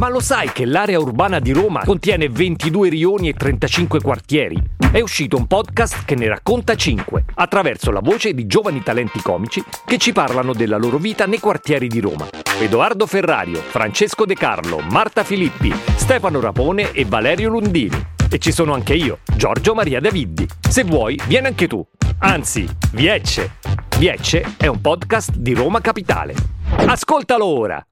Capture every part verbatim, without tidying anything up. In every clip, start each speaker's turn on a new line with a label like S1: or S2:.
S1: Ma lo sai che l'area urbana di Roma contiene ventidue rioni e trentacinque quartieri? È uscito un podcast che ne racconta cinque, attraverso la voce di giovani talenti comici che ci parlano della loro vita nei quartieri di Roma. Edoardo Ferrario, Francesco De Carlo, Marta Filippi, Stefano Rapone e Valerio Lundini. E ci sono anche io, Giorgio Maria Daviddi. Se vuoi, vieni anche tu. Anzi, Viecce. Viecce è un podcast di Roma Capitale. Ascoltalo ora!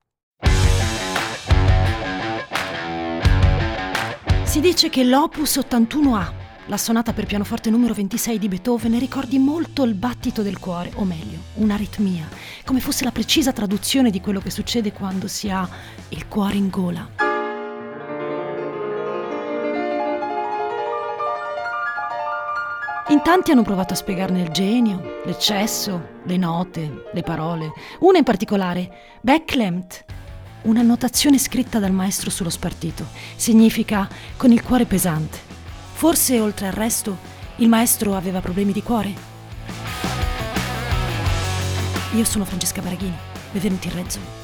S2: Si dice che l'Opus ottantuno A, la sonata per pianoforte numero ventisei di Beethoven, ricordi molto il battito del cuore, o meglio, un'aritmia, come fosse la precisa traduzione di quello che succede quando si ha il cuore in gola. In tanti hanno provato a spiegarne il genio, l'eccesso, le note, le parole. Una in particolare, Beklemmt, una notazione scritta dal maestro sullo spartito. Significa con il cuore pesante. Forse, oltre al resto, il maestro aveva problemi di cuore? Io sono Francesca Baraghini, benvenuti in Red Zone.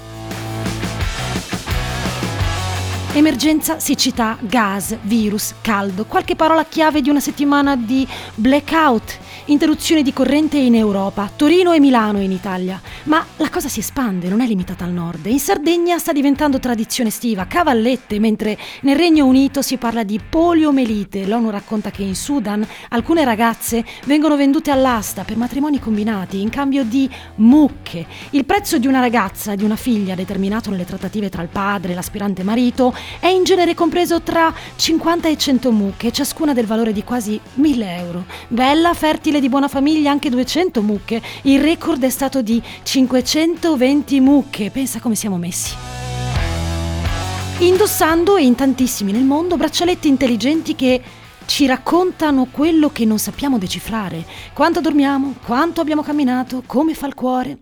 S2: Emergenza, siccità, gas, virus, caldo, qualche parola chiave di una settimana di blackout, interruzione di corrente in Europa, Torino e Milano in Italia. Ma la cosa si espande, non è limitata al nord. In Sardegna sta diventando tradizione estiva, cavallette, mentre nel Regno Unito si parla di poliomelite. L'ONU racconta che in Sudan alcune ragazze vengono vendute all'asta per matrimoni combinati in cambio di mucche. Il prezzo di una ragazza, di una figlia, determinato nelle trattative tra il padre e l'aspirante marito, è in genere compreso tra cinquanta e cento mucche, ciascuna del valore di quasi mille euro. Bella, fertile, di buona famiglia, anche duecento mucche. Il record è stato di cinquecentoventi mucche. Pensa come siamo messi. Indossando, e in tantissimi nel mondo, braccialetti intelligenti che ci raccontano quello che non sappiamo decifrare. Quanto dormiamo, quanto abbiamo camminato, come fa il cuore.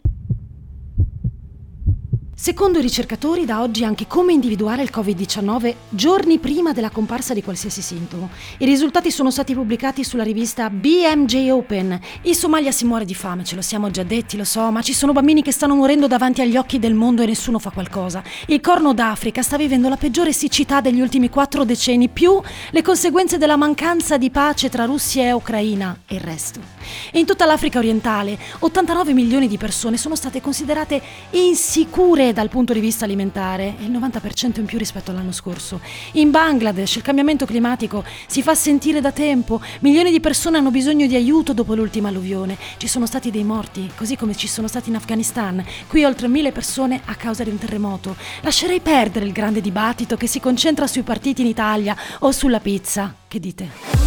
S2: Secondo i ricercatori, da oggi anche come individuare il covid diciannove giorni prima della comparsa di qualsiasi sintomo. I risultati sono stati pubblicati sulla rivista B M J Open. In Somalia si muore di fame, ce lo siamo già detti, lo so, ma ci sono bambini che stanno morendo davanti agli occhi del mondo e nessuno fa qualcosa. Il Corno d'Africa sta vivendo la peggiore siccità degli ultimi quattro decenni, più le conseguenze della mancanza di pace tra Russia e Ucraina e il resto. E in tutta l'Africa orientale, ottantanove milioni di persone sono state considerate insicure dal punto di vista alimentare, il novanta per cento in più rispetto all'anno scorso. In Bangladesh il cambiamento climatico si fa sentire da tempo, milioni di persone hanno bisogno di aiuto dopo l'ultima alluvione, ci sono stati dei morti, così come ci sono stati in Afghanistan, qui oltre mille persone a causa di un terremoto. Lascerei perdere il grande dibattito che si concentra sui partiti in Italia o sulla pizza, che dite?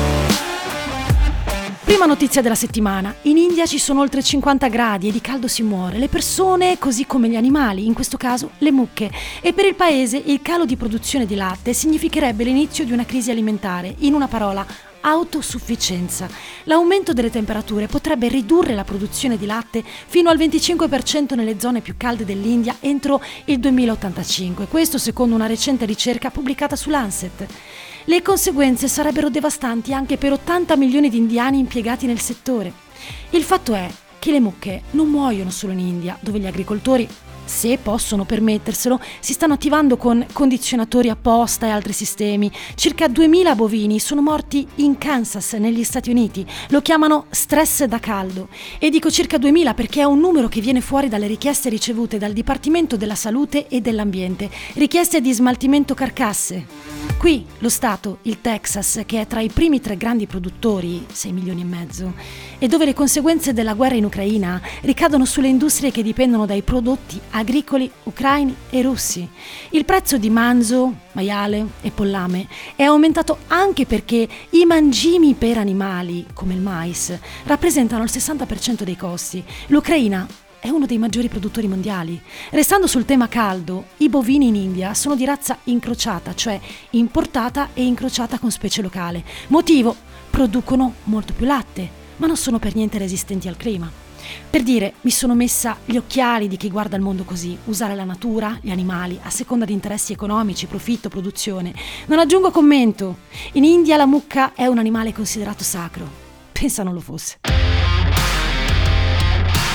S2: Prima notizia della settimana. In India ci sono oltre cinquanta gradi e di caldo si muore. Le persone, così come gli animali, in questo caso le mucche. E per il paese il calo di produzione di latte significherebbe l'inizio di una crisi alimentare. In una parola, autosufficienza. L'aumento delle temperature potrebbe ridurre la produzione di latte fino al venticinque per cento nelle zone più calde dell'India entro il duemilaottantacinque. Questo secondo una recente ricerca pubblicata su Lancet. Le conseguenze sarebbero devastanti anche per ottanta milioni di indiani impiegati nel settore. Il fatto è che le mucche non muoiono solo in India, dove gli agricoltori, se possono permetterselo, si stanno attivando con condizionatori apposta e altri sistemi. Circa duemila bovini sono morti in Kansas, negli Stati Uniti. Lo chiamano stress da caldo. E dico circa duemila perché è un numero che viene fuori dalle richieste ricevute dal Dipartimento della Salute e dell'Ambiente. Richieste di smaltimento carcasse. Qui lo Stato, il Texas, che è tra i primi tre grandi produttori, sei milioni e mezzo, e dove le conseguenze della guerra in Ucraina ricadono sulle industrie che dipendono dai prodotti agricoli ucraini e russi. Il prezzo di manzo, maiale e pollame è aumentato anche perché i mangimi per animali, come il mais, rappresentano il sessanta per cento dei costi. L'Ucraina è uno dei maggiori produttori mondiali. Restando sul tema caldo, i bovini in India sono di razza incrociata, cioè importata e incrociata con specie locale. Motivo: producono molto più latte, ma non sono per niente resistenti al clima. Per dire, mi sono messa gli occhiali di chi guarda il mondo così, usare la natura, gli animali, a seconda di interessi economici, profitto, produzione. Non aggiungo commento. In India la mucca è un animale considerato sacro. Pensa non lo fosse.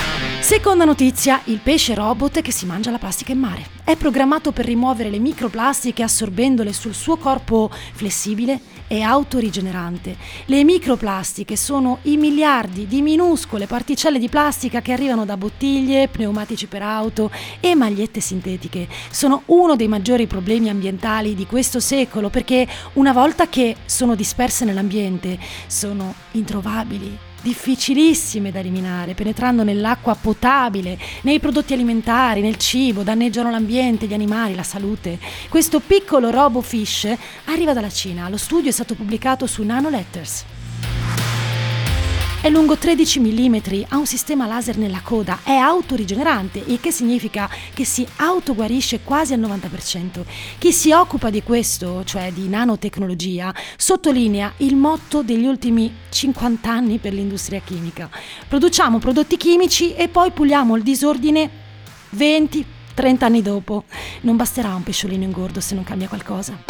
S2: Seconda notizia, il pesce robot che si mangia la plastica in mare. È programmato per rimuovere le microplastiche assorbendole sul suo corpo flessibile e autorigenerante. Le microplastiche sono i miliardi di minuscole particelle di plastica che arrivano da bottiglie, pneumatici per auto e magliette sintetiche. Sono uno dei maggiori problemi ambientali di questo secolo perché una volta che sono disperse nell'ambiente sono introvabili, difficilissime da eliminare, penetrando nell'acqua potabile, nei prodotti alimentari, nel cibo, danneggiano l'ambiente, gli animali, la salute. Questo piccolo RoboFish arriva dalla Cina. Lo studio è stato pubblicato su Nanoletters. È lungo tredici millimetri, ha un sistema laser nella coda, è autorigenerante, il che significa che si autoguarisce quasi al novanta per cento. Chi si occupa di questo, cioè di nanotecnologia, sottolinea il motto degli ultimi cinquanta anni per l'industria chimica. Produciamo prodotti chimici e poi puliamo il disordine venti trenta anni dopo. Non basterà un pesciolino ingordo se non cambia qualcosa.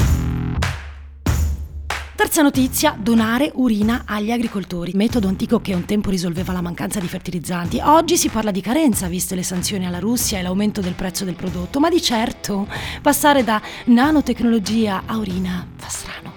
S2: Terza notizia, donare urina agli agricoltori. Metodo antico che un tempo risolveva la mancanza di fertilizzanti. Oggi si parla di carenza, viste le sanzioni alla Russia e l'aumento del prezzo del prodotto, ma di certo passare da nanotecnologia a urina fa strano.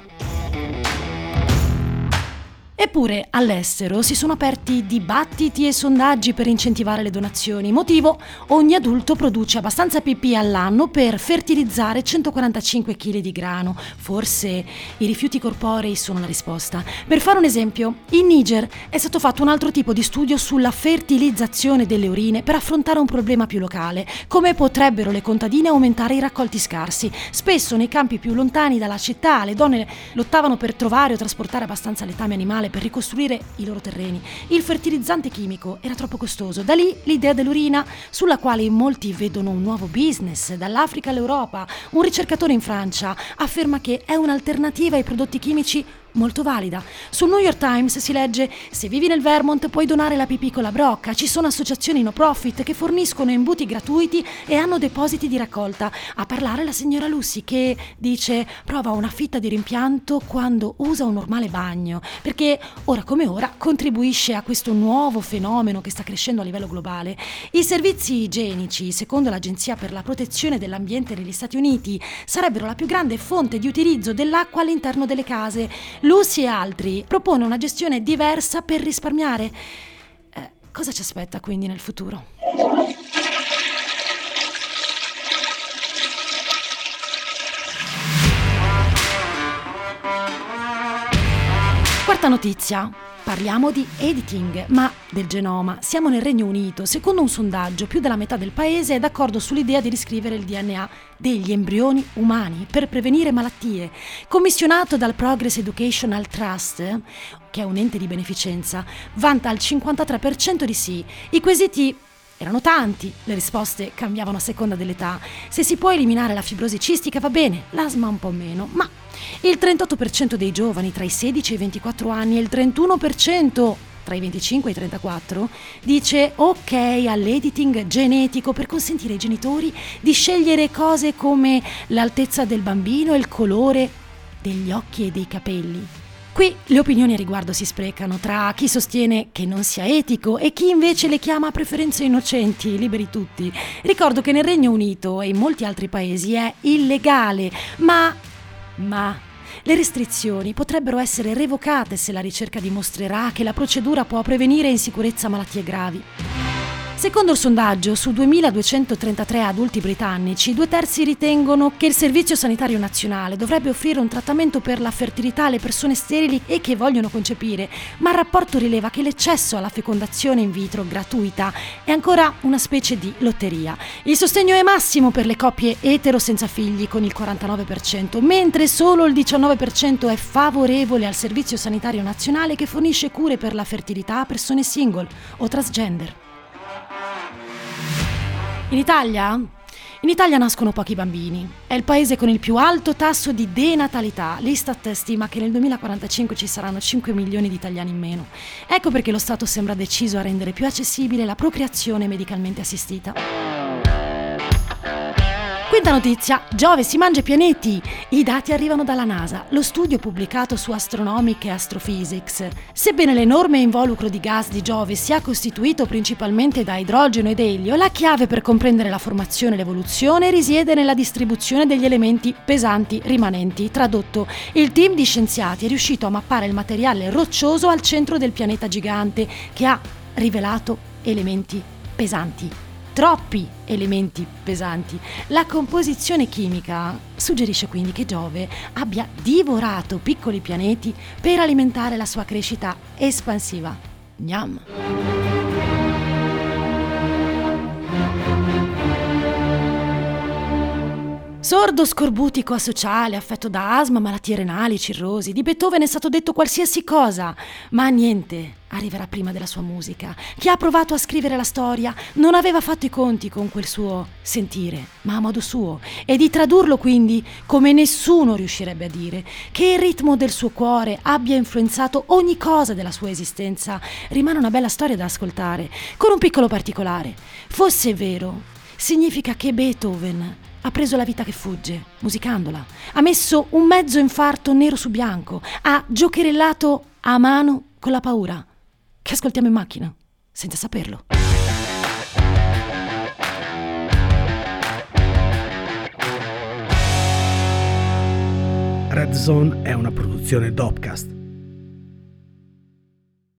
S2: Eppure all'estero si sono aperti dibattiti e sondaggi per incentivare le donazioni. Motivo? Ogni adulto produce abbastanza pipì all'anno per fertilizzare centoquarantacinque chili di grano. Forse i rifiuti corporei sono la risposta. Per fare un esempio, in Niger è stato fatto un altro tipo di studio sulla fertilizzazione delle urine per affrontare un problema più locale. Come potrebbero le contadine aumentare i raccolti scarsi? Spesso nei campi più lontani dalla città le donne lottavano per trovare o trasportare abbastanza letame animale per ricostruire i loro terreni. Il fertilizzante chimico era troppo costoso. Da lì l'idea dell'urina, sulla quale molti vedono un nuovo business. Dall'Africa all'Europa, un ricercatore in Francia afferma che è un'alternativa ai prodotti chimici molto valida. Sul New York Times si legge: se vivi nel Vermont puoi donare la pipì con la brocca, ci sono associazioni no profit che forniscono imbuti gratuiti e hanno depositi di raccolta. A parlare la signora Lucy, che dice prova una fitta di rimpianto quando usa un normale bagno, perché ora come ora contribuisce a questo nuovo fenomeno che sta crescendo a livello globale. I servizi igienici, secondo l'Agenzia per la protezione dell'ambiente negli Stati Uniti, sarebbero la più grande fonte di utilizzo dell'acqua all'interno delle case. Lucy e altri propone una gestione diversa per risparmiare. Eh, cosa ci aspetta quindi nel futuro? Quarta notizia. Parliamo di editing, ma del genoma. Siamo nel Regno Unito. Secondo un sondaggio, più della metà del paese è d'accordo sull'idea di riscrivere il D N A degli embrioni umani per prevenire malattie. Commissionato dal Progress Educational Trust, che è un ente di beneficenza, vanta il cinquantatré per cento di sì. I quesiti erano tanti, le risposte cambiavano a seconda dell'età. Se si può eliminare la fibrosi cistica va bene, l'asma un po' meno, ma il trentotto per cento dei giovani tra i sedici e i ventiquattro anni e il trentuno per cento tra i venticinque e i trentaquattro dice ok all'editing genetico per consentire ai genitori di scegliere cose come l'altezza del bambino e il colore degli occhi e dei capelli. Qui le opinioni a riguardo si sprecano tra chi sostiene che non sia etico e chi invece le chiama preferenze innocenti, liberi tutti. Ricordo che nel Regno Unito e in molti altri paesi è illegale, ma, ma le restrizioni potrebbero essere revocate se la ricerca dimostrerà che la procedura può prevenire in sicurezza malattie gravi. Secondo il sondaggio, su duemiladuecentotrentatré adulti britannici, due terzi ritengono che il Servizio Sanitario Nazionale dovrebbe offrire un trattamento per la fertilità alle persone sterili e che vogliono concepire, ma il rapporto rileva che l'accesso alla fecondazione in vitro gratuita è ancora una specie di lotteria. Il sostegno è massimo per le coppie etero senza figli con il quarantanove per cento, mentre solo il diciannove per cento è favorevole al Servizio Sanitario Nazionale che fornisce cure per la fertilità a persone single o transgender. In Italia? In Italia nascono pochi bambini. È il paese con il più alto tasso di denatalità. L'Istat stima che nel duemilaquarantacinque ci saranno cinque milioni di italiani in meno. Ecco perché lo Stato sembra deciso a rendere più accessibile la procreazione medicalmente assistita. Quinta notizia, Giove si mangia i pianeti. I dati arrivano dalla NASA, lo studio pubblicato su Astronomic e Astrophysics. Sebbene l'enorme involucro di gas di Giove sia costituito principalmente da idrogeno ed elio, la chiave per comprendere la formazione e l'evoluzione risiede nella distribuzione degli elementi pesanti rimanenti. Tradotto, il team di scienziati è riuscito a mappare il materiale roccioso al centro del pianeta gigante, che ha rivelato elementi pesanti. Troppi elementi pesanti. La composizione chimica suggerisce quindi che Giove abbia divorato piccoli pianeti per alimentare la sua crescita espansiva. Gnam. Sordo, scorbutico, asociale, affetto da asma, malattie renali, cirrosi. Di Beethoven è stato detto qualsiasi cosa, ma niente arriverà prima della sua musica. Chi ha provato a scrivere la storia non aveva fatto i conti con quel suo sentire, ma a modo suo, e di tradurlo quindi come nessuno riuscirebbe a dire. Che il ritmo del suo cuore abbia influenzato ogni cosa della sua esistenza rimane una bella storia da ascoltare, con un piccolo particolare. Fosse vero, significa che Beethoven ha preso la vita che fugge, musicandola. Ha messo un mezzo infarto nero su bianco. Ha giocherellato a mano con la paura, che ascoltiamo in macchina, senza saperlo.
S3: Red Zone è una produzione Dopcast.